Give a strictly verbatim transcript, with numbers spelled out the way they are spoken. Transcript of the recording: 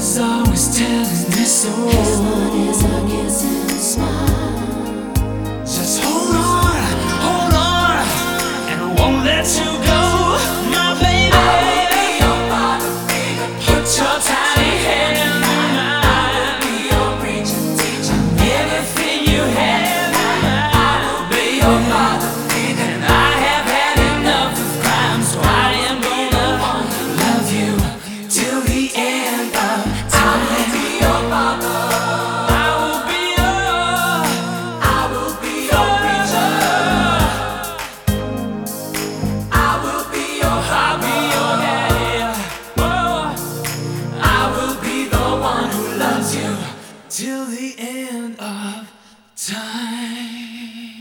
is always telling me so. His love is a kiss and a smile. Just hold on, hold on, and I won't let you go, my baby. I will be your father figure. Put your tiny hand in mine. I will be your preacher, teacher. Everything you have, I will be your father figure. and I have had enough of crime, so I am gonna love you till the end of time. I will be your father. I will be your, I will be your preacher. I will be your I'll be your daddy. Oh, I will be the one who loves you. till the end of time.